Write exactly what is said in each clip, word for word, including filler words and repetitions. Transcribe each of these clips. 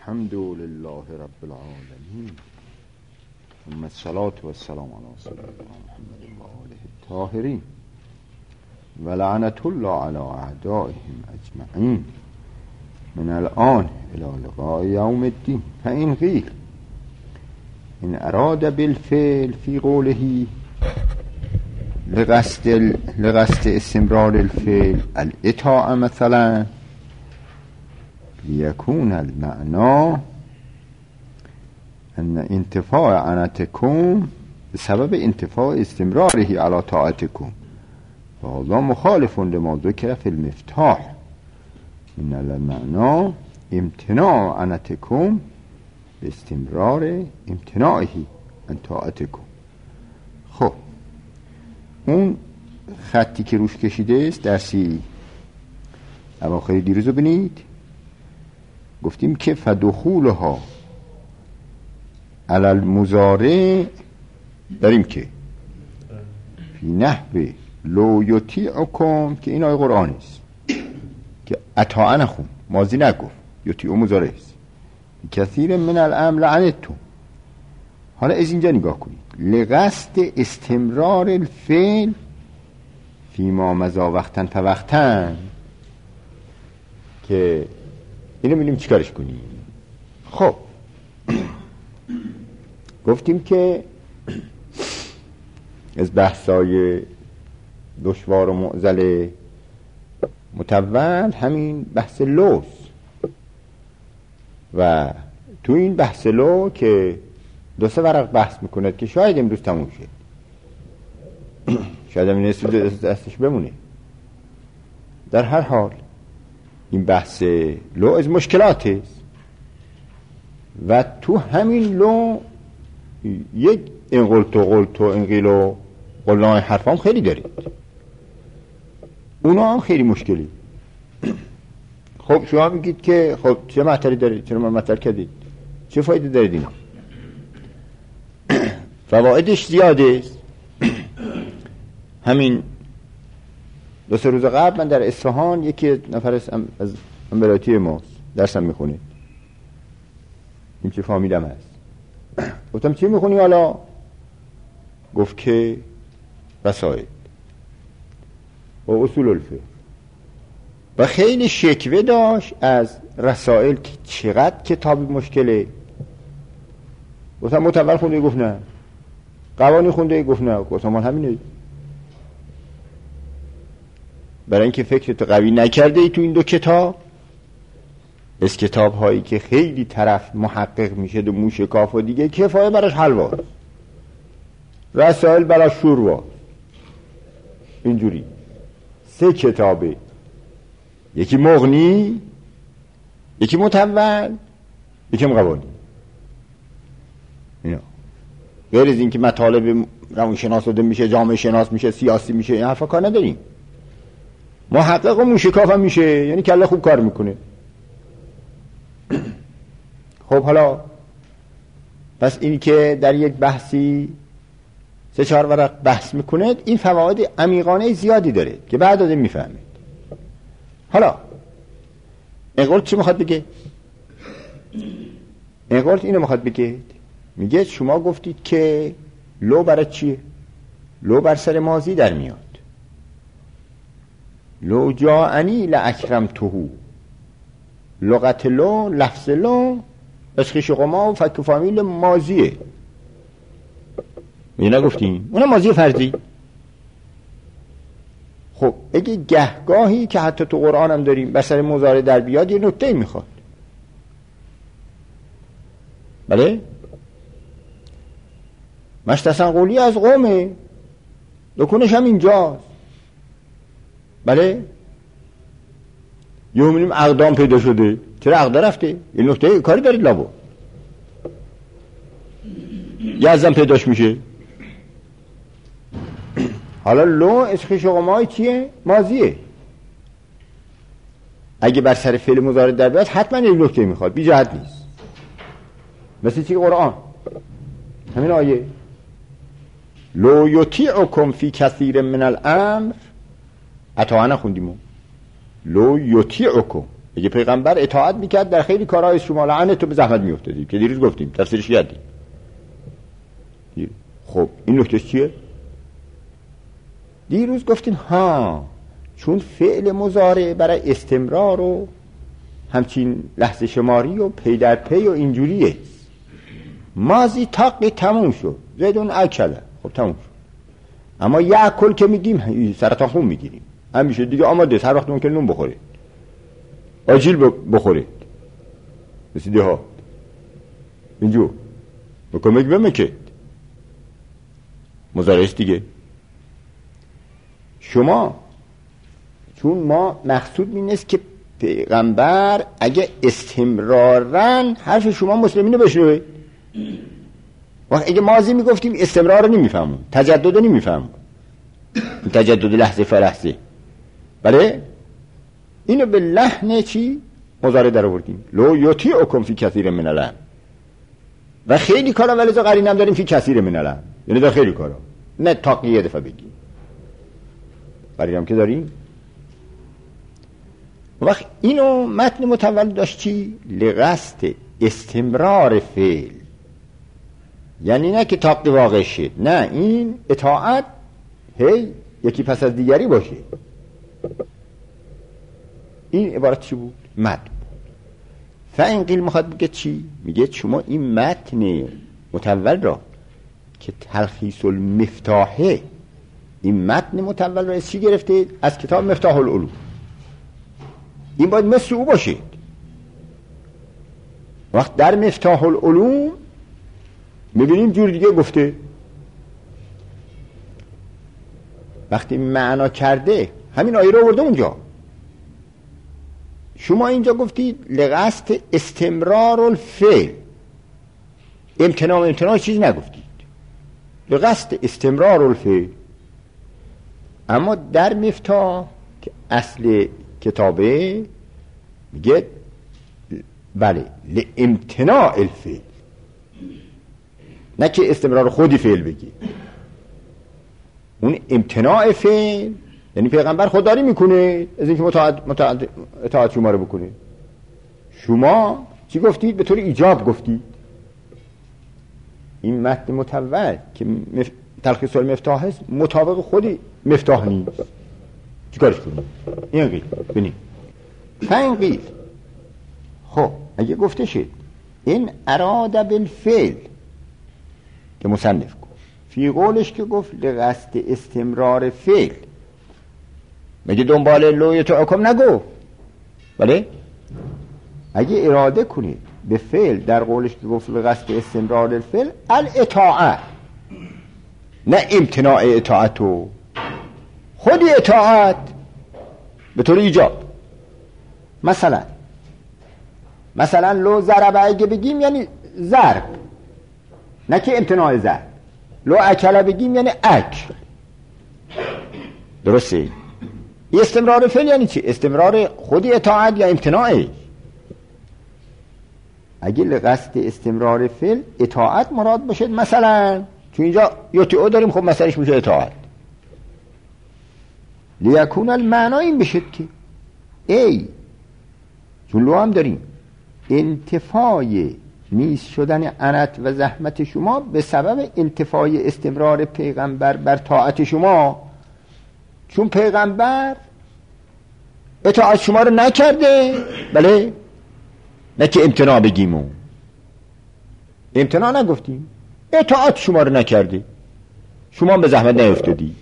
الحمد لله رب العالمين ثم الصلاة والسلام على سيدنا محمد وآله الطاهرين ولعنة الله على أعدائهم أجمعين من الآن إلى لقاء يوم الدين. فإن قيل إن أراد بالفعل في قوله لقصد لقصد استمرار الفعل الإطاعة مثلا ليكون المعنى أن انتفاع عنتكم بسبب انتفاع استمراره على طاعتكم، وهذا مخالف لما ذكر في المفتاح من المعنى امتناع عنتكم باستمرار امتناعه عن طاعتكم. خب اون خطی که روش کشیده است درسی اواخر دیروز رو بینید، گفتیم که فدخولها علی المضارع داریم که فی نحو لو یطیعکم که این آیه قرآن است که اطاعه نخون، ماضی نگفت، یطیع مضارع است، کثیر من الامر لعنتم. حالا از اینجا نگاه کنید، لقصد استمرار الفعل فیما مضا وقتن فوقتن، که اینو می‌بینیم چیکارش کنیم. خب گفتیم که از بحثای دشوار و معضل متول همین بحث لوز، و تو این بحث لو که دو سه ورق بحث میکنه که شاید امروز تموم شد، شاید هم این دستش بمونه. در هر حال این بحث لو از مشکلات است و تو همین لو یک این قلت و قلت و این قیل و قلنای حرف هم خیلی دارید، اونا هم خیلی مشکلی. خب شما میگید که خب چه مطلبی دارید، چرا من مطلب کردید، چه فایده دارید اینا؟ فوایدش زیاده است. همین دو سه روز قبل من در اصفهان یکی نفر از امبراتی ماست درسم میخونه، این چه فامیلم هست. گفتم چی میخونی حالا؟ گفت که رسائل و اصول الفقه، و خیلی شکوه داشت از رسائل که چقدر کتاب مشکله. گفتم متول خونده؟ گفت نه. قوانی خونده؟ گفت نه. گفتم من همینه، برای اینکه فکرت قوی نکرده ای تو این دو کتاب، از کتاب هایی که خیلی طرف محقق میشه دو موشکاف و دیگه کفایه براش حلوا، رسائل براش شوروا، اینجوری سه کتابه، یکی مغنی، یکی متول، یکی قوانی. اینا غیر از این که مطالب روانشناس داده میشه، جامعه شناس میشه، سیاسی میشه، این حرفا کار نداریم. محقق و موشکاف هم میشه، یعنی کله خوب کار میکنه. خب حالا پس این که در یک بحثی سه چهار ورق بحث میکنه، این فواید عمیقانه زیادی داره که بعد از این میفهمید. حالا این قولت چی میخواد بگه؟ این قولت اینو میخواد بگه، میگه شما گفتید که لو برای چیه؟ لو بر سر ماضی در میاد. لو جاءنی لاکرمته، لغت لو، لفظ لو اسخیش قما و فک فامیل ماضیه. می نگفتیم اونم ماضی فرضی. خب اگه گهگاهی که حتی تو قرآن هم داریم بر سر مضارع در بیاد، یه نکته میخواد. بله مشتسن قولی از قومه، دکنش هم اینجاست. بله یه همینیم اقدام پیدا شده، چرا اقدام رفته؟ یه نکته کاری دارید لابو یه ازم پیداش میشه. حالا لو اسخی شغمای چیه؟ ماضیه. اگه بر سر فعل مضارع در بیاد حتما یه نکته میخواد، بی جهت نیست. مثل چی؟ قرآن همین آیه لو یطیعکم فی کثیر من الامر، اطاعه نخوندیم، لو یطیعکم اگه پیغمبر اطاعت میکرد در خیلی کارهای شما لعنت تو به زحمت میافتادید که دیروز گفتیم تفسیرش کردیم. خب این نکتهش چیه؟ دیروز گفتیم ها چون فعل مضارع برای استمرار و همچین لحظه شماری و پی در پی و اینجوریه. ماضی تاقی تموم شد، زیدون اکله، خب تموم شد. اما یاکل که میگیم سرطان خون میگیریم، همیشه دیگه آماده است، هر وقت ممکن نون بخورید، آجیل بخورید، رسیده ها اینجور مکمک بمکید مضارع است دیگه. شما چون ما مقصود این است که پیغمبر اگه استمرارن حرف شما مسلمین رو بشنوه. وقت اگه ماضی میگفتیم استمرار رو نمیفهمون، تجدد رو نمیفهمون، تجدد لحظه فلحظه. بله اینو به لحن چی مضارع در آوردیم، لو یطیعکم فی کثیر من الامر. و خیلی کارا ولذا قرینم داریم فی کثیر من الامر، یعنی در خیلی کارا، نه تاقیه دفعه بگیم قرینم که داریم. وقت اینو متن متول داشت چی؟ لقصد استمرار فعل، یعنی نه که تاقی واقع شد، نه این اطاعت هی یکی پس از دیگری باشه. این عبارت چی بود؟ متن بود. فاین قیل میخواد بگه چی؟ میگه شما این متن متول را که تلخیص المفتاحه، این متن متول را از چی گرفته؟ از کتاب مفتاح العلوم. این باید مثل او باشه. وقت در مفتاح العلوم میبینیم جور دیگه گفته، وقتی معنا کرده همین آیه رو آورده اونجا. شما اینجا گفتید لقصد استمرار الفعل، امتناع امتناع چیز نگفتید، لقصد استمرار الفعل. اما در مفتاح که اصل کتابه میگه بله لامتناع الفعل، نه که استمرار خودی فعل بگی. اون امتناع فعل یعنی پیغمبر خودداری میکنه از اینکه متعد متعد اطاعت شما رو بکنه. شما چی گفتید؟ به طور ایجاب گفتید. این متن متول که مف... تلخیص المفتاح هست مطابق خودی مفتاح نیست، چی کارش کنید؟ این قیل بینید فاین قیل. خب اگه گفته شد این اراد بالفعل که مصنف گفت فی قولش که گفت لقصد استمرار فعل، مگه دنبال لوی تو اکم نگو؟ بله اگه اراده کنید به فعل در قولش که گفت لقصد استمرار الفعل الاطاعت، نه امتناع اطاعتو، خودی اطاعت به طور ایجاب. مثلا مثلا لو ضرب اگه بگیم یعنی ضرب، نه که امتناع ضرب. لو اکل بگیم یعنی اکل. درسته؟ استمرار فعل یعنی چی؟ استمرار خودی اطاعت یا امتناعه؟ اگه لقصد استمرار فعل اطاعت مراد باشد، مثلا چون اینجا یطیعو داریم، خب مثلش میشه اطاعت. لیکون المعنا این بشد که ای، چون لو هم داریم، انتفاع نیست شدن عنت و زحمت شما به سبب انتفاع استمرار پیغمبر بر طاعت شما. چون پیغمبر اطاعت شما رو نکرده، بله، نه که امتناع بگیم، امتناع نگفتیم، اطاعت شما رو نکرده، شما به زحمت نیفتادید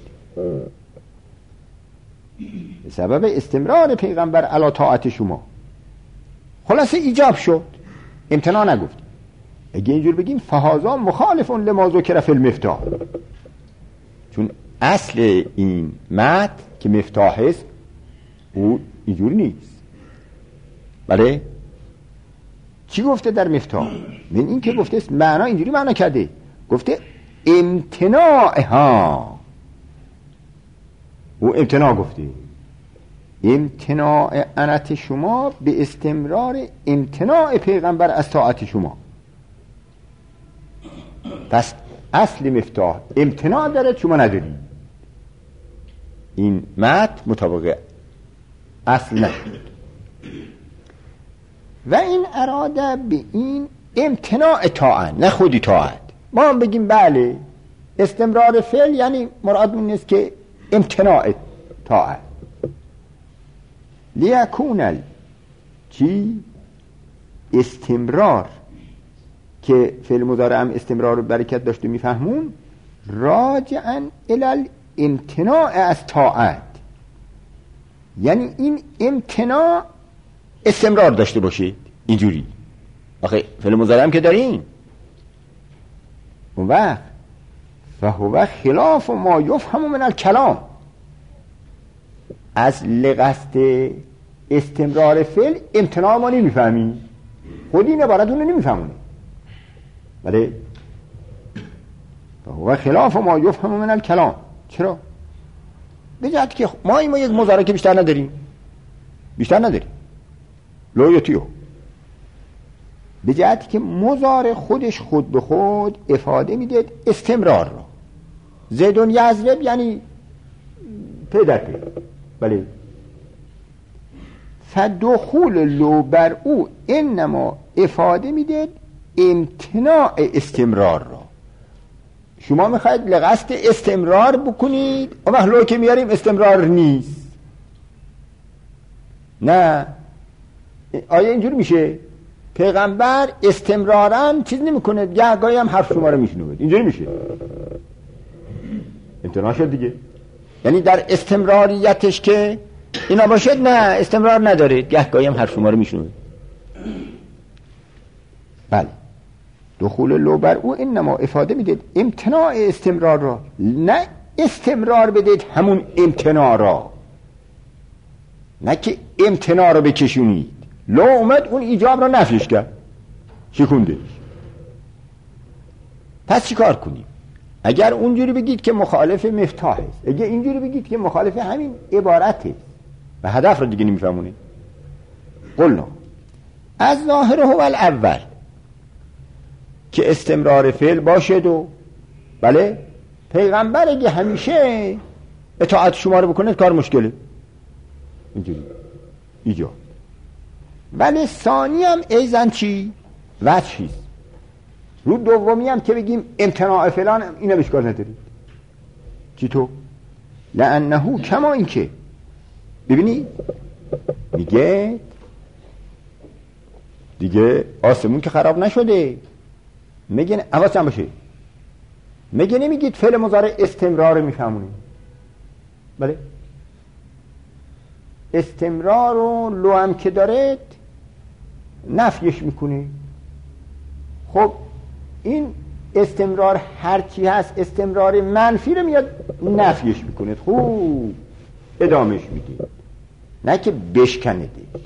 به سبب استمرار پیغمبر علی طاعت شما. خلاصه ایجاب شد، امتناع نگفتیم. اگه اینجور بگیم فهذا مخالف لما ذکر فی المفتاح، چون اصل این متن که مفتاح است او اینجوری نیست. بله چی گفته در مفتاح؟ من این که گفته است معنا اینجوری معنا کرده، گفته امتناع ها، او امتناع گفته، امتناع عنت شما به استمرار امتناع پیغمبر از طاعت شما. پس اصل مفتاح امتناع داره، شما نداری. این متن مطابق اصل نشد. و این اراده به این امتناع طاعت، نه خودی طاعت. ما هم بگیم بله استمرار فعل یعنی مراد من نیست که امتناع طاعت. لیکون چی استمرار که فعل مضارع هم استمرار و برکت داشته میفهمون، راجعا الی امتناع از طاعت، یعنی این امتناع استمرار داشته باشه. اینجوری آخه فعل مضارع هم که داریم اون وقت فهو خلاف ما یفهم من الکلام، از لقصد استمرار فعل امتناع ما نمیفهمیم، خود این عبارت اون رو نمیفهمونه. بله فهو خلاف ما یفهم من الکلام. چرا؟ به جهت که ما این ما یک مضارع که بیشتر نداریم، بیشتر نداریم لویتیو، به جهتی که مضارع خودش خود به خود افاده میده استمرار رو. زیدون یضرب یعنی پی در پی. بله فدخول لو بر او انما افاده میده امتناع استمرار رو. شما میخواید لقصد استمرار بکنید، اما لو که میاریم استمرار نیست. نه آیا اینجور میشه؟ پیغمبر استمرارا چیز نمیکنه، گاهی هم حرف شما رو میشنوه، اینجوری میشه امتناع شد دیگه. یعنی در استمراریتش که اینا باشد نه استمرار نداره، گاهی هم حرف شما رو میشنوه. بله دخول لو بر او انما افاده میدید امتناع استمرار را، نه استمرار بدید همون امتناع را، نه که امتناع را بکشونید. لو اومد اون ایجاب را نفیش کرد، شکوندهش. پس چی کار کنیم؟ اگر اونجوری بگید که مخالف مفتاح است، اگر اینجوری بگید که مخالف همین عبارت است و هدف را دیگه نمیفهمونید، قلنا از ظاهره هو الاول که استمرار فعل باشد و بله پیغمبر اگه همیشه اطاعت شما رو بکنه کار مشکله، اینجوری ایجاب. ولی ثانی هم ایزن چی؟ وجهیست. رو دومی هم که بگیم امتناع فلان اینو بشکار ندارید. چی تو؟ لانه کما این که ببینی میگه دیگه آسمون که خراب نشده، میگه حواسم باشه، میگه نمیگید فعل مضارع استمرار میفهمونید. بله استمرار و لو هم که دارد نفیش میکنه. خب این استمرار هرچی هست استمرار منفی رو میاد نفیش میکنه، خوب ادامهش میده، نه که بشکنده.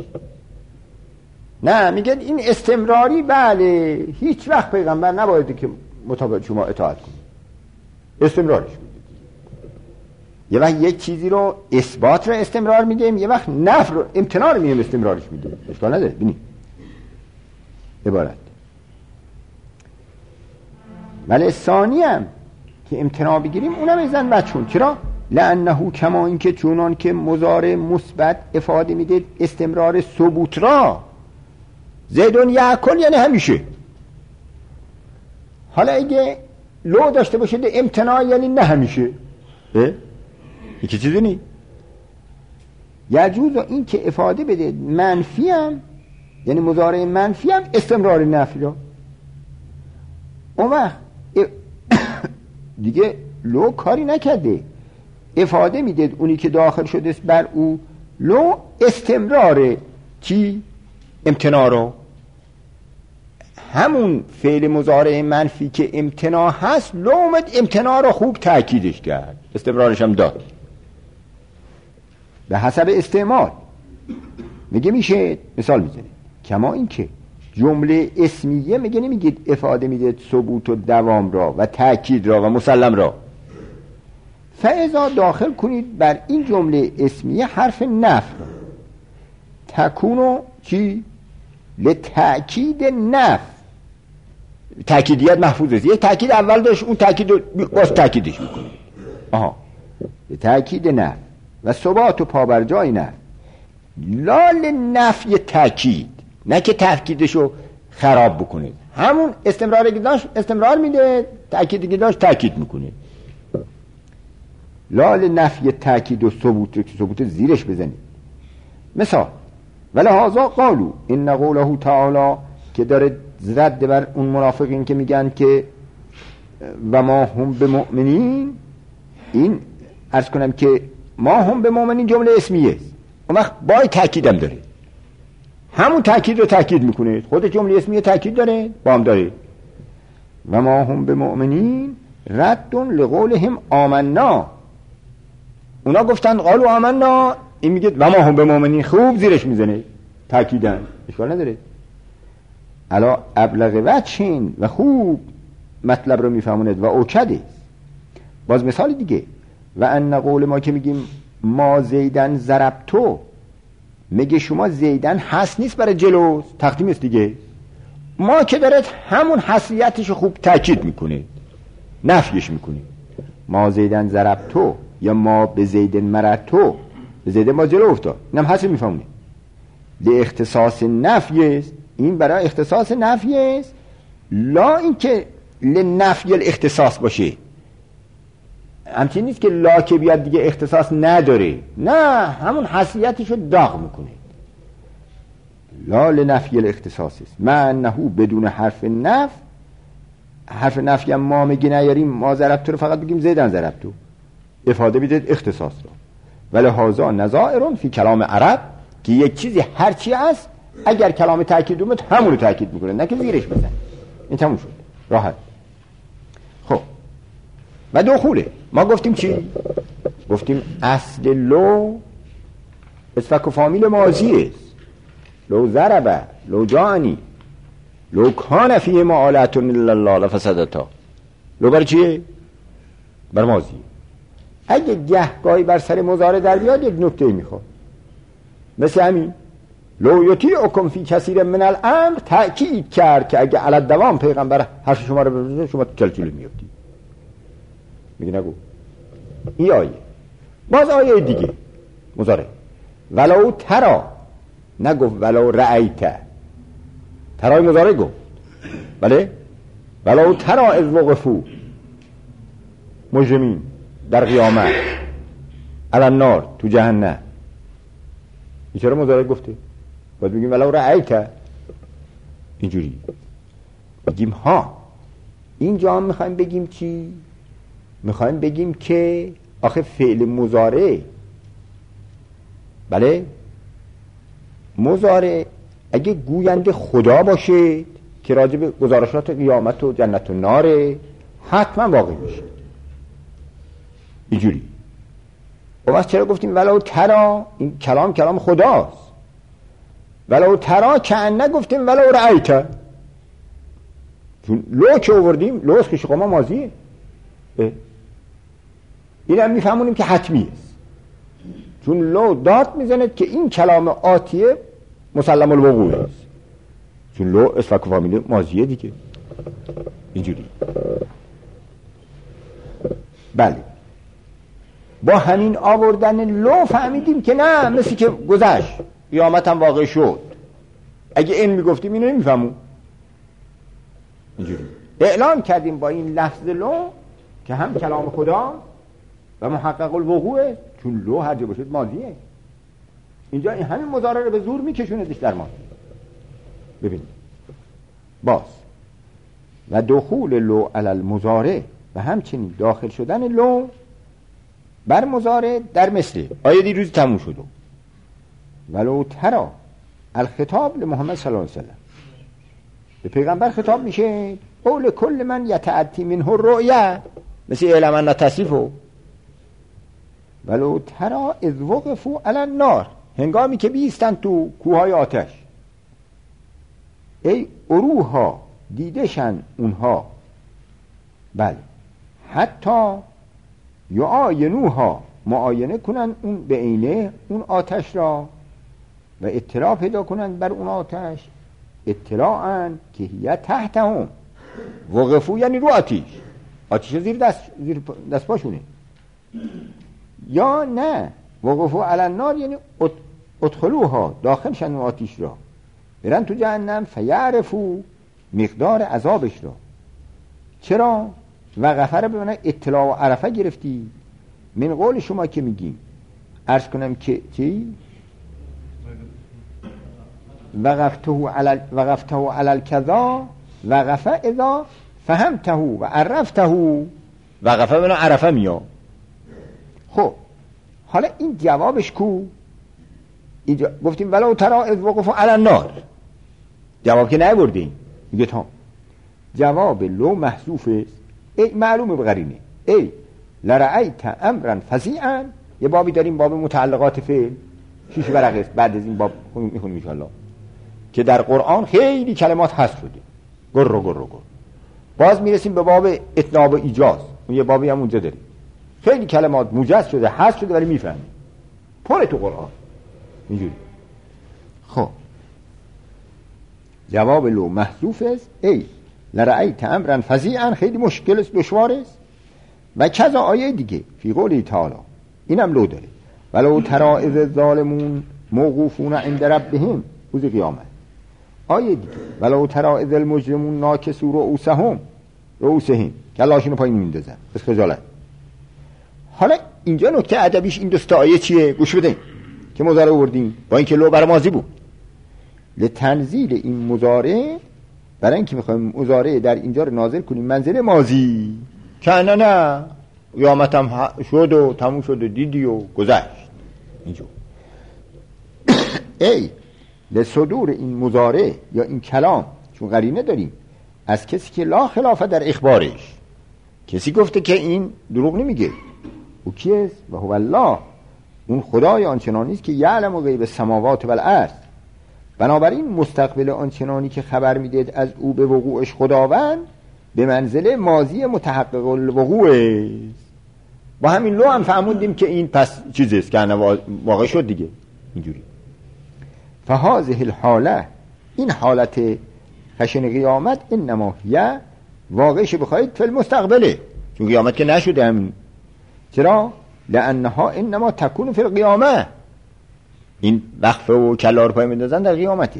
نه میگه این استمراری بله هیچ وقت پیغمبر نباید که مطابق شما اطاعت کنه، استمرارش میده. یه وقت یک چیزی رو اثبات رو استمرار میدیم، یه وقت نفی رو امتناع رو میدیم استمرارش میده، اشکال نداره. ببینید عبارت ولی ثانی هم که امتناع بگیریم اونم ایزن بچون. چرا؟ لانه کما این که چونان که مضارع مثبت افاده میده استمرار ثبوت را، زیدون یاکل یعنی همیشه. حالا اگه لو داشته باشه امتناع یعنی نه همیشه، یکی چیزی نی یجوز این که افاده بده منفی هم، یعنی مضارع منفی هم استمرار نفی را. اون وقت دیگه لو کاری نکرده، افاده میدید اونی که داخل شده است بر او لو استمرار چی؟ امتناع رو. همون فعل مضارع منفی که امتناع هست لو اومد امتناع رو خوب تأکیدش کرد، استمرارش هم داد به حسب استعمال. میگه میشه مثال میزنه کما این که جمله اسمیه میگه نمیگید افاده میده ثبوت و دوام را و تأکید را و مسلم را. فاذا داخل کنید بر این جمله اسمیه حرف نفی را، تکونو چی؟ لتأکید نفی. تأکیدیت محفوظه، یه تأکید اول داشت اون تأکید رو باز تأکیدش میکنه. آها لتأکید نفی و ثبات و پابرجای نفی، لال نفی تأکید. نه که تأکیدشو خراب بکنه. همون استمراری که داشت استمرار میده، تأکیدی که داشت تأکید میکنه. لال نفی تأکید و ثبوت که ثبوت زیرش بزنید. مثال ولهذا قالوا ان قوله تعالی که داره رد بر اون منافقین که میگن که و ما هم به مؤمنین، این عرض کنم که ما هم به مؤمنین جمله اسمیه است، اون وقت بای تأکیدم داره، همون تأکید رو تأکید میکنه. خود جمله اسمیه تأکید داره، با هم داره. و ما هم به مؤمنین رد لقولهم آمنا، اونا گفتن قالوا آمنا، این میگه و ما هم به مؤمنین، خوب زیرش میزنه تأکیدن، اشکال نداره. الا ابلغ وجهین و خوب مطلب رو میفهموند و اوکده. باز مثال دیگه و ان قول ما که میگیم ما زیدن ضربتو، میگه شما زیدن هست نیست برای جلو، تقدیم است دیگه. ما که داره همون حسیتش خوب تأکید میکنه، نفیش میکنه. ما زیدن ضربتو یا ما به زیدن مررتو، به زیدن ما جلو افتاد، اینم حسی میفهمونه. لی اختصاص نفی است، این برای اختصاص نفی است، لا این که لنفی الاختصاص باشه. همچین نیست که لا که بیاد دیگه اختصاص نداره، نه، همون حسیتش رو داغ میکنه. لا لنفی الاختصاص است مع انه بدون حرف نف، حرف نفی هم ما میگی نیاریم، ما ضربتو رو فقط بگیم زیدن ضربتو، افاده بیدید اختصاص رو. ولی هازا نظائرون فی کلام عرب، که یک چیزی هرچی است اگر کلام تأکید اومد همون رو تأکید میکنه، نه که زیرش بزن. این تموم شد، راحت. خب و دخوله ما گفتیم چی؟ گفتیم اصل لو اسفک و فامیل ماضی است. لو ضربه، لو جانی، لو کان فیه معالات الا الله لفسدتا. لو برای چیه؟ بر ماضی. اگه گهگاهی بر سر مضارع در بیاد یک نکته میخواد، مثل همین لو یطیعکم فی کثیر من الامر، تأکید کرد که اگه علی الدوام پیغمبر حرف شما رو بزنه شما چلچل میافتید. میگه نگو. این آیه. باز آیه دیگه مضارع ولو ترا، نگفت ولو رأیت، ترای مضارع گفت، بله ولو ترا اذ وقفوا مجرمین در قیامت علی النار، تو جهنم. این چرا مضارع گفته؟ باید بگیم ولو رأیت. اینجوری بگیم ها. اینجا هم میخوایم بگیم چی؟ میخوایم بگیم که آخه فعل مضارع، بله مضارع اگه گوینده خدا باشه که راجع به گزارشات قیامت و جنت و ناره، حتما واقع میشه. اینجوری. و بس چرا گفتیم ولو ترا؟ این کلام کلام خداست. ولو ترا که نگفتیم ولو رأیت، چون لو که آوردیم لوست که شما ماضیه، این هم میفهمونیم که حتمی است، چون لو داد میزند که این کلام آتیه مسلم الوقوع است، چون لو اسفک و فامیل ماضیه دیگه. اینجوری. بله با همین آوردن لو فهمیدیم که نه، مثل که گذشت قیامت هم واقع شد. اگه این میگفتیم اینو نمیفهمون. اینجوری اعلان کردیم با این لفظ لو که هم کلام خدا و محقق الوقوع، چون لو هر جا باشد ماضیه. اینجا این همین مضارع رو به زور میکشوندش در ما. ببینید باز و دخول لو علی المضارع، و همچنین داخل شدن لو بر مضارع در مثل آیه دیروز تموم شد. ولو ترا الخطاب لمحمد صلی الله علیه وسلم، به پیغمبر خطاب میشه قول کل من یتعدی منه الرؤیا، مثل اعلام تصریفو. ولو ترا اذ وقفوا علی النار، هنگامی که بیستن تو کوههای آتش، ای اروها دیدشن اونها، بله حتی یعاینوها معاینه کنن اون به عینه اون آتش را، و اطلاع پیدا کنن بر اون آتش، اطلاعاً که هی تحتهم، وقفو یعنی رو آتیش، آتیش زیر دست زیر دست پاشونه، یا نه وقفو علی النار یعنی ادخلوها، داخل شن اون آتیش را، برن تو جهنم فیعرفو مقدار عذابش را. چرا؟ وقفه رو به من اطلاع و عرفه گرفتی من قول شما که میگیم عرض کنم که چی؟ وقفته علی وقفته علی الکذا وقفه اذا فهمته و عرفته. وقفه بنا عرفه میاد. خب حالا این جوابش کو؟ اینجا گفتیم ولو تری اذ وقفوا علی النار، جواب که نبردیم. میگه تا جواب لو محذوف است، ای معلومه به قرینه، ای لرأیت امرا فزیعا. یه بابی داریم باب متعلقات فعل، شیش ورقه است، بعد از این باب میخونیم ان شاء الله، که در قرآن خیلی کلمات حذف شده، گر رو گر رو گر. باز میرسیم به باب اطناب و ایجاز، اون یه بابی هم اونجا داریم، خیلی کلمات موجز شده حذف شده ولی میفهمیم، پر تو قرآن اینجوری. خب جواب لو محذوف است، ای لرأیت امرا فزیعا، خیلی مشکل است، دشوار است. و کذا آیه دیگه فی قوله تعالی، اینم لو داره، ولو تری اذ الظالمون موقوفون عند ربهم، روز قیامت. آیه دیگه ولو تری اذ المجرمون ناکسوا رؤوسهم رؤوسهم، کلاشونو پایین میندازن از خجالت. حالا اینجا نکته ادبیش این دوست آیه چیه؟ گوش بده که مضارع آوردیم با اینکه لو بر ماضی بود. لتنزیل این مضارع، برای اینکه میخوایم مضارع در اینجا رو نازل کنیم منزل ماضی، که نه نه قیامتم شد و تموم شد و دیدی و گذشت اینجا. ای لصدور این مضارع یا این کلام، چون قرینه داریم از کسی که لا خلافه در اخبارش، کسی گفته که این دروغ نمیگه، او کیست؟ و هو الله، اون خدای آنچنانی است که یعلم غیب السماوات و الارض. بنابراین مستقبل آنچنانی که خبر میدید از او به وقوعش خداوند به منزله ماضی متحقق الوقوع است. با همین لو هم فهموندیم که این پس چیزی است که واقع شد دیگه اینجوری. فهذه الحاله، این حالت خشن قیامت، انما هی واقعش بخواید فی المستقبله، چون قیامت که نشده همین. چرا؟ لانها انما تکون فی القیامه، این وقفه و کلار پای میندازن در قیامته.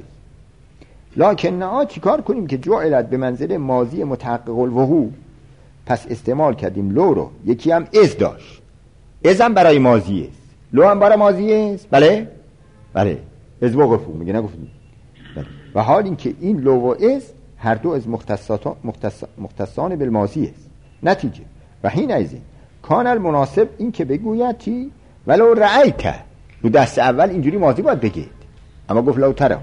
لکن ها چی کار کنیم که جعلت به منزل ماضی متحقق الوقوع، پس استعمال کردیم لو رو، یکی هم از داشت، از هم برای ماضی است، لو هم برای ماضی است. بله بله از وقفو میگه نگفتیم. بله. و حال این که این لو و از هر دو از مختصات مختص... مختصان بالماضی است. نتیجه و حین ایزه کان المناسب این که بگوید چی؟ ولو رأیت، رو دست اول اینجوری ماضی باید بگید، اما گفت لو ترى،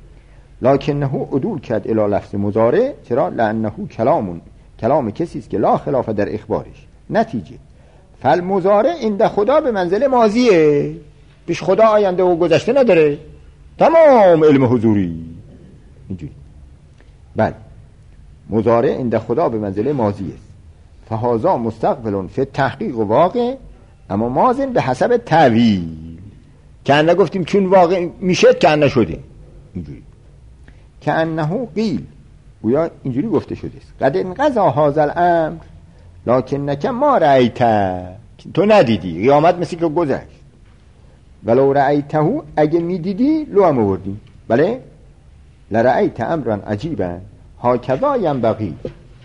لکنه عدول کرد الی لفظ مضارع. چرا؟ لانه کلامون، کلام کسی است که لا خلاف در اخبارش. نتیجه فالمضارع عند خدا به منزله ماضیه، پیش خدا آینده و گذشته نداره، تمام علم حضوری اینجوری. بله مضارع عند خدا به منزله ماضی است. فهذا مستقبل فی تحقیق و واقع، اما ماضی به حسب تعویل، که انه گفتیم چون واقع میشه که انه شده اینجوری. که انه قیل، گویا اینجوری گفته شده است، قد انقضا هذا الامر لکنک ما رأیت، تو ندیدی، قیامت مثل که گذشت. ولو رأیته، اگه میدیدی لو هم آوردی. بله لرأیت امرا عجیبا هکذا ینبغی،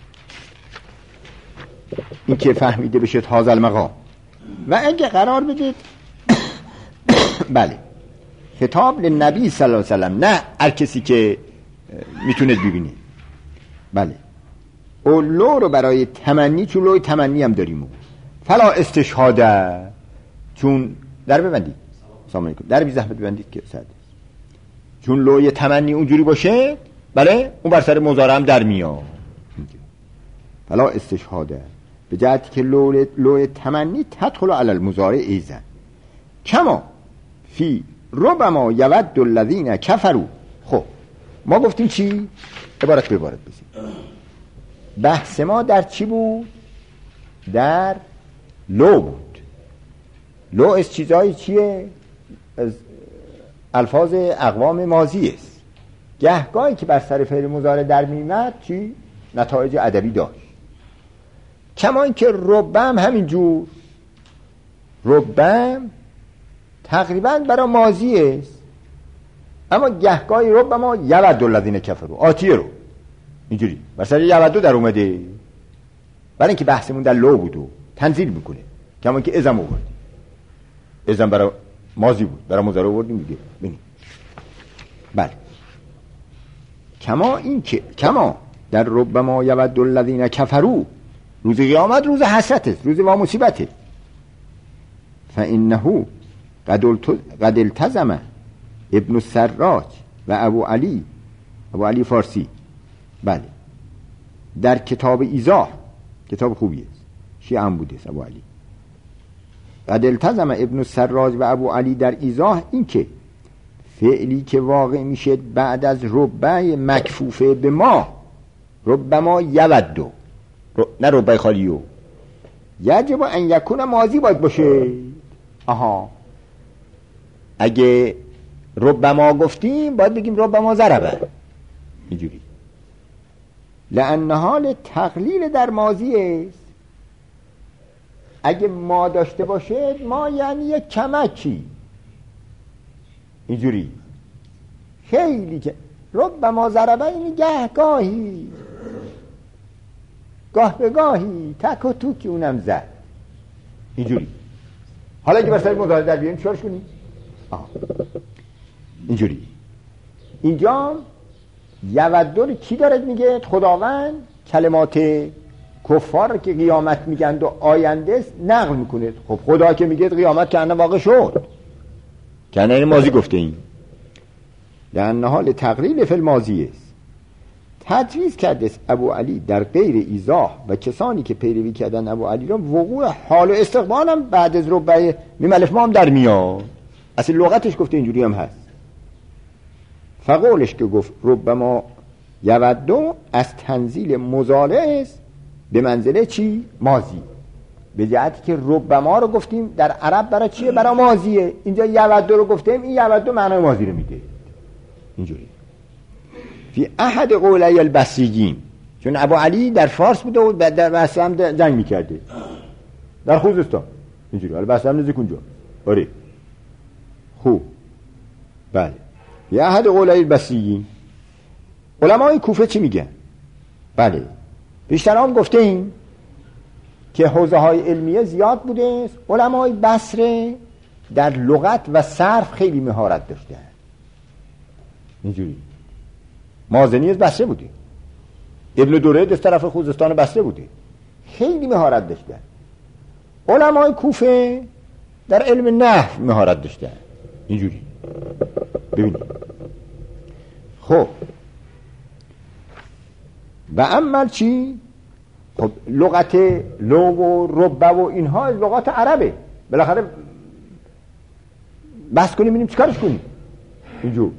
این که فهمیده بشد هذا المقام. و اگه قرار بدید بله خطاب لنبی صلی الله علیه وسلم، نه هر کسی که میتونید ببینید. بله او لو رو برای تمنی، چون لوی تمنی هم داریم، فلا استشهاده، چون در ببندید سلام علیکم، در بی زحمت ببندید که سعد، چون لوی تمنی اونجوری باشه بله اون بر سر مضارع هم در میاد. فلا استشهاده به جهتی که لو لوی تمنی تدخل علی المضارع ایزن، کما فی ربما یود الذین کفروا. خب ما گفتیم چی؟ عبارت به عبارت بسید. بحث ما در چی بود؟ در لو بود. لو از چیزایی چیه؟ از الفاظ اقوام ماضی است. گهگاهی که بر سر فعل مضارع در میمد چی؟ نتایج ادبی داشت. کما این که ربم همینجور، ربم تقریبا برای ماضی است، اما گهگاهی ربما یود الذین کفروا آتیه رو اینجوری مثلا یودو در اومده، برای اینکه بحثمون در لو بود و تنزیل میکنه، کما که ازم آوردیم، ازم برای ماضی بود، برای مضارع آوردیم دیگه. ببینید بله، کما این که کما در ربما یود الذین کفروا، روز قیامت روز حسرته، روز وا مصیبته. فانه قد قد التزم ابن السراج و ابو علی، ابو علی فارسی، بله، در کتاب ایضاح، کتاب خوبی است، شیعه هم بوده ابو علی. قد التزم ابن السراج و ابو علی در ایضاح این که فعلی که واقع میشه بعد از ربع مکفوفه به ما، ربما یودو، نه ربع خالیو، یجب ان یکون ماضی باید باشه. آها، اگه ربما گفتیم باید بگیم ربما ضربه، اینجوری، لأن حال تقلیل در ماضی است. اگه ما داشته باشه ما یعنی یک کمکی، اینجوری خیلی که ربما ضربه این گهگاهی، گاه به گاهی، تک و توکی اونم زد، اینجوری. حالا اگه مثلا مضارع در بیاریم چیکارش کنیم؟ آه. اینجوری. اینجا یودو کی دارد میگه؟ خداوند کلمات کفار که قیامت میگند و آینده است نقل میکنه. خب خدا که میگه قیامت که واقع شد، که این ماضی گفته این، لأن حال تقلیل فی الماضی است. تجویز کرده است ابو علی در غیر ایضاح و کسانی که پیروی کردن ابو علی را وقوع حال و استقبال هم بعد از ربع میم الف ما هم در میاد. اصل لغتش گفته اینجوری هم هست. فقولش که گفت ربما یودو از تنزیل مضارع است به منزله چی؟ ماضی. به جهتی که ربما رو گفتیم در عرب برای چیه؟ برای ماضیه. اینجا یودو رو گفتیم، این یودو معنای ماضی رو میده، اینجوری. فی احد قولی البصریین، چون ابو علی در فارس بوده و در بصره هم جنگ میکرده، در خوزستان، اینجوری. حالا بصره هم نزدیک اونجا. آره خوب، بله. فی احد قولی البصریین، علمای کوفه چی میگن؟ بله، بیشتر هم گفته این که حوزه های علمیه زیاد بوده است. علمای بصره در لغت و صرف خیلی مهارت داشتن، اینجوری. مازنی از بصره بوده، ابن درید از طرف خوزستان بصره بوده، خیلی مهارت داشتن. علمای کوفه در علم نحو مهارت داشتن، اینجوری. ببینید خب، و عمل چی؟ خب لغت لو و ربه و اینها لغات عربه، بالاخره بس کنیم ببینیم چیکارش کنیم اینجور.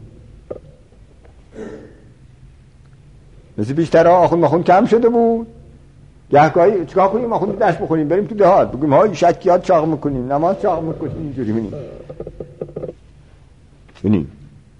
مثل بیشتر ها آخون مخون کم شده بود، گهگاهی چیکار کنیم؟ آخون درس بخونیم، بریم تو دهات بگیم های شکیات چاق میکنیم، نماز چاق میکنیم، اینجوری. ببینیم ببینیم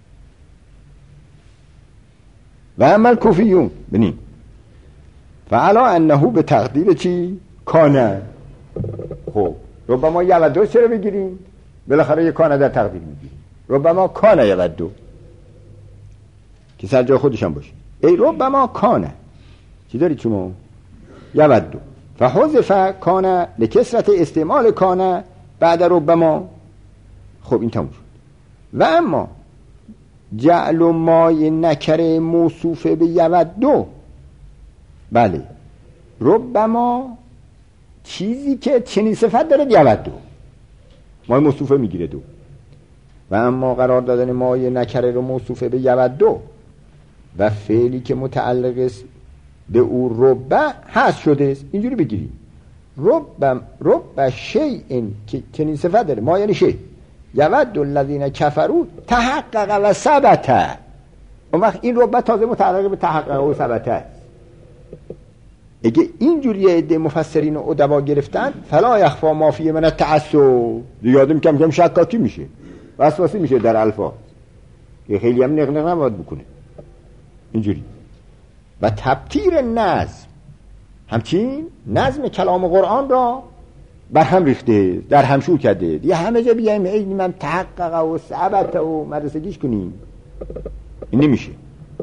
و عمل کوفیون. ببینیم فعلا انهو به تقدیر چی؟ کانه. خب ربما یودو چرا بگیریم؟ بالاخره یک کانه در تقدیر میگیریم. ربما کانه یودو که سر جای خودش هم باشه. ای ربما کانه چی داری شما؟ یودو فحذف کانه لکثرت استعمال کانه بعد ربما. خب این تموم شد. و اما جعل مای نکره موصوفه به یودو، بله، ربما چیزی که چنین صفت داره یودو مای موصوفه میگیره دو. و اما قرار دادن مای نکره رو موصوفه به یودو و فعلی که متعلق است به او ربع هست شده است، اینجوری بگیریم ربع ربع شیء که چنین صفت داره، ما یعنی شیء، یود الذین کفروا تحقق و ثبت. اون وقت این ربع تازه متعلق به تحقق و ثبت است. اگه اینجوری عده مفسرین و ادبا گرفتن فلا یخفا ما فی من التعسف، یادم کم کم شکاکی میشه، وسواسی میشه در الفاظ، که خیلی هم نقنق نباید بکنه، اینجوری. و تبتیر نظم، همچین نظم کلام قرآن را بر هم ریخته، در هم شور کرده. دیگه همه جا بیایم این من تحقق و ثبت و مدرسگیش کنیم، این نمیشه.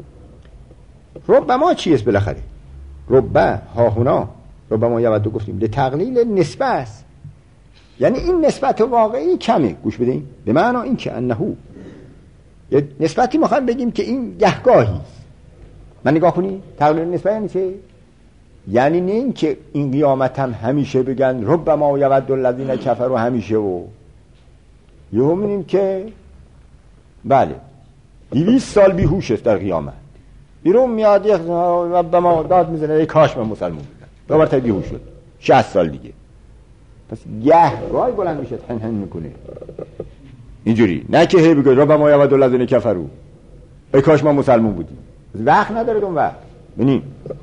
ربما چیست بالاخره؟ ربما ها هنا ربما یود گفتیم لتقلیل نسبه است، یعنی این نسبت واقعی کمه. گوش بدین، به معنی این که انهو یه نسبتی میخوایم بگیم که این گهگاهی است. من نگاه کنی تقلیل نسبه یعنی چه؟ یعنی نه این که این قیامت هم همیشه بگن ربما یود الذین کفروا همیشه و یهو میبینیم که بله دویست سال بیهوش است در قیامت، بیرون میاد یک ربما داد میزنه ای کاش من مسلمان بودم، دوباره بیهوش شد شصت سال دیگه. پس گهگاهی بلند میشه هن هن میکنه اینجوری، نه که هی بگه ربما یود الذین کفروا ای کاش ما مسلمان بودیم. وقت نداره اون وقت. ببین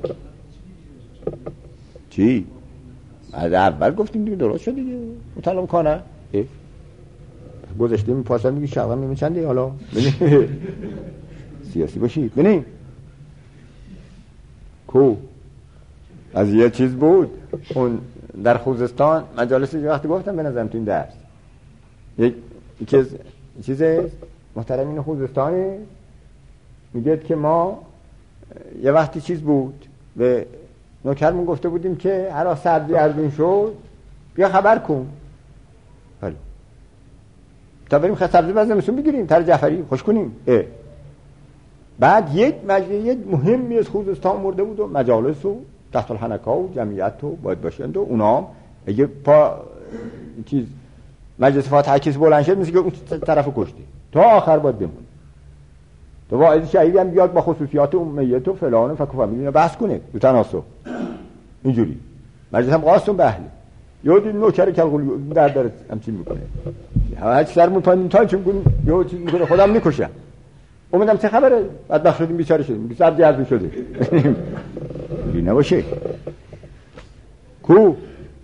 چی؟ از اول گفتیم دیگه درست شد دیگه. مطالعه کنه. گذشته میپاسن میگه شغل میمه چنده حالا؟ ببین سیاسی باشید. ببین کو از یه چیز بود اون در خوزستان مجالس یه وقتی گفتم به نظرم تو این درس یک چیز چیز محترمین خوزستانه میگه که ما یه وقتی چیز بود به نوکرمون گفته بودیم که هر وقت سبزی ارزون شد بیا خبر کن حالا تا بریم خیلی سبزی بزنمشون بگیریم تر جعفری خوش کنیم. اه. بعد یک مجلس مهمی از خوزستان مرده بود و مجالس و تحت الحنکا و جمعیت و باید باشند و اونا اگه پا چیز مجلس فاتحه کسی بلند شد مثل که اون طرف کشته تا آخر باید بمونه، تو واعظ شهیدی هم بیاد با خصوصیات اون میت و فلان و فک و فامیل بحث کنه دو تناسب اینجوری. مجلس هم قاسم به اهل یادی نوکر کلغولی در در همچین میکنه هر چی سرمون پایین تا چون کن یه چیز میکنه خودم میکشم. اومدم چه خبره بدبخت شدیم بیچاره شدیم سبزی ارزون شده اینجوری نباشه. کو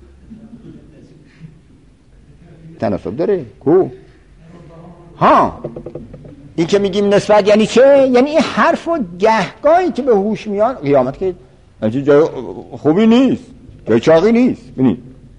تناسب داره کو ها. این که میگیم نسبت یعنی چه؟ یعنی این حرف و گهگاهی که به هوش میاد قیامت که جای خوبی نیست، جای چاقی نیست. ببینید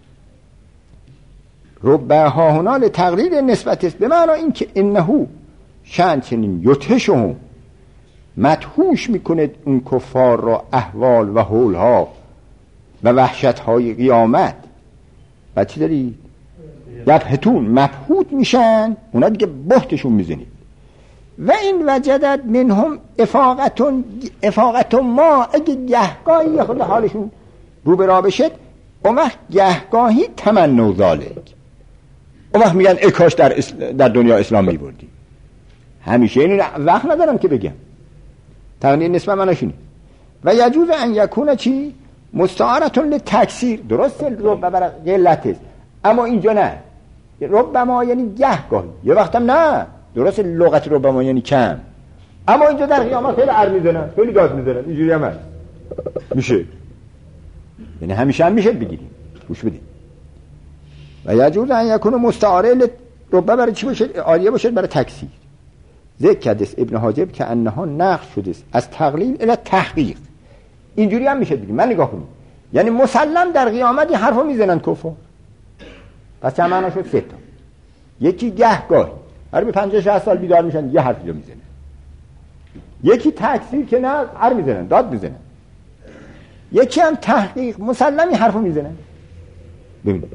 ربما ها هنا لتقلیل نسبت است، به معنی این که انهو شأن چنین یتهشهم مدهوش میکنه اون کفار را احوال و حولها و وحشتهای قیامت. و چی دارید؟ یبهتون مبهوت میشن، اونا دیگه بهتشون میزنید. و این وجدت منهم افاقتون افاقتون ما اگه گهگاهی خود حالشون رو به را بشد اون وقت گهگاهی تمنو ذالک، اون وقت میگن ای کاش در, اسل... در دنیا اسلام میبردی. همیشه این وقت ندارم که بگم تقلیل نسبت مناشونی. و یجوز ان یکونه چی؟ مستعارتون لتکثیر، درسته ربما برای قلت است اما اینجا نه، ربما یعنی گهگاهی، یه وقت هم نه درست لغت ربما یعنی کم، اما اینجا در قیامت خیلی عر میزنن خیلی داد میزنن اینجوری هم هست میشه، یعنی همیشه هم میشه بگیریم. گوش بدید و یجوز ان یکونه مستعاره ربما برای چی باشه؟ عالیه باشه برای تکثیر. ذکر است ابن حاجب که انها نقش شده است از تقلیل الی تحقیق. اینجوری هم میشه بگیم. من نگاه کنید یعنی مسلم در قیامت این حرفو میزنن کفار. پس چه معنا شد؟ سه تا. یکی گهگاهی هر به پنجاه شصت سال بیدار میشن یه حرفی رو میزنن. یکی تکثیر که نه هر میزنن داد میزنن. یکی هم تحقیق مسلمی حرفو میزنن. ببینید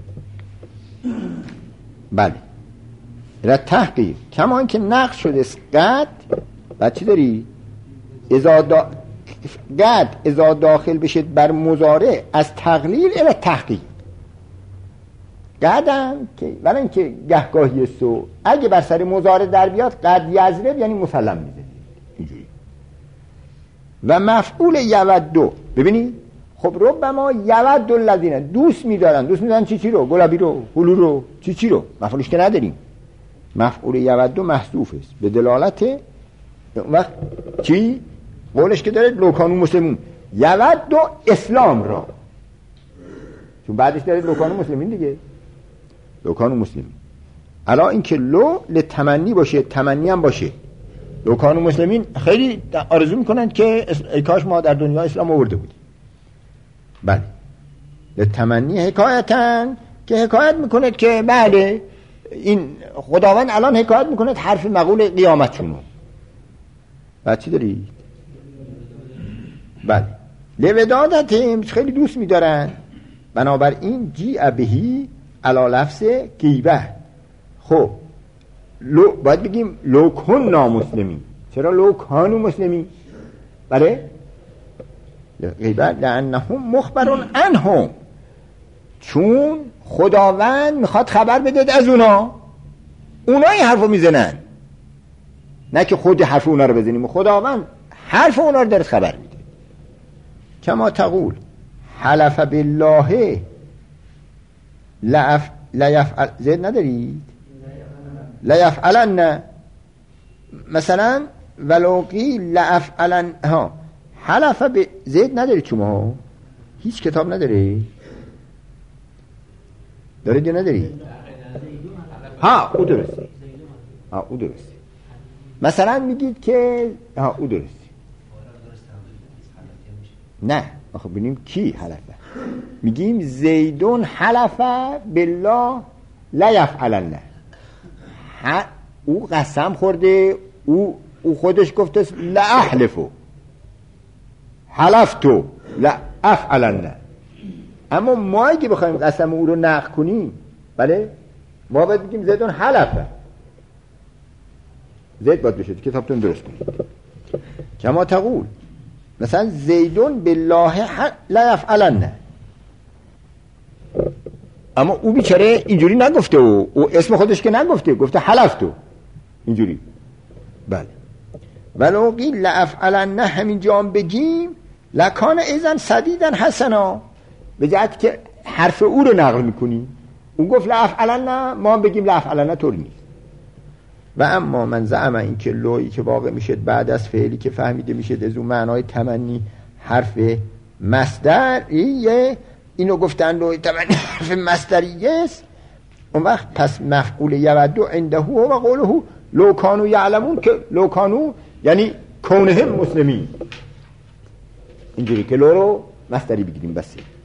بله را تحقیق کما اینکه نقش شده است قد بعد چی داری؟ اذا دا... قد اذا داخل بشید بر مضارع از تقلیل الی تحقیق. قدم که ولی اینکه گهگاهی است و اگه بر سر مضارع در بیاد قد یضرب یعنی مسلم میده اینجوری. و مفعول یودو ببینید خب ربما یود الذین دوست میدارن دوست میدارن چی چی رو؟ گلابی رو، هلو رو، چی چی رو؟ مفعولش که نداریم. مفعول یودو محذوف است به دلالت وقت چی؟ قولش که داره لوکانو مسلمون یودو اسلام را، چون بعدش داره لوکانو مسلمین دیگه لوکانو مسلمین. الان این که لو لتمنی باشه تمنی هم باشه. لوکانو مسلمین خیلی آرزو میکنن که ای کاش ما در دنیا اسلام آورده بودیم. بله لتمنی حکایتن که حکایت میکنه که بله این خداوند الان حکایت میکنه حرف مقول قیامتشونو. بعد چی داری؟ بله لودادتهم خیلی دوست می‌دارن، بنابراین جی ابهی علی لفظ غیبه. خب لو باید بگیم لو کنا مسلمین. چرا لو کانوا مسلمین؟ بله غیبه لانهم مخبرون عنهم، چون خداوند میخواد خبر بده از اونا، اونا این حرفو میزنن، نه که خود حرف اونا رو بزنیم، خداوند حرف اونا رو در خبر میده. کما تقول حلف بالله لأف لیفعل، زید ندارید لیفعلن، مثلا ولو قیل لأفعلن ها، حلف ب زید ندارید شما؟ هیچ کتاب نداری؟ دارید یا ندارید؟ ها او درسته، ها او درسته. مثلا میگید که ها او درسته، نه آخه ببینیم کی حلفه، میگیم زیدون حلف بالله لا یفعلن، او قسم خورده، او او خودش گفته لا احلفو حلفتو لا افعلن. اما ما اگه بخوایم قسم او رو نقض کنیم، بله ما باید بگیم زیدون حلفه، زید باید بشه، کتابتون درست کنید. کما تقول مثلا زیدون بالله لا یفعلن، اما او بیچاره اینجوری نگفته، و او اسم خودش که نگفته، گفته حلفتو اینجوری. بله ولو قیل لافعلن، همین جا هم بگیم لکان ایزن صدیدن حسنا، به جهت که حرف او رو نقل میکنیم، اون گفت لافعلن، ما هم بگیم لافعلن، طور نیست. و اما من زعم این که لویی که واقع میشد بعد از فعلی که فهمیده میشد از اون معنای تمنی حرف مصدریه، اینو گفتن لوی تمنی حرف مصدریه است، اون وقت پس مفعول یودو عنده و قوله لو کانوا یعلمون، که لو کانوا یعنی کونهم مسلمین، اینجوری که لو رو مصدری بگیریم بسید.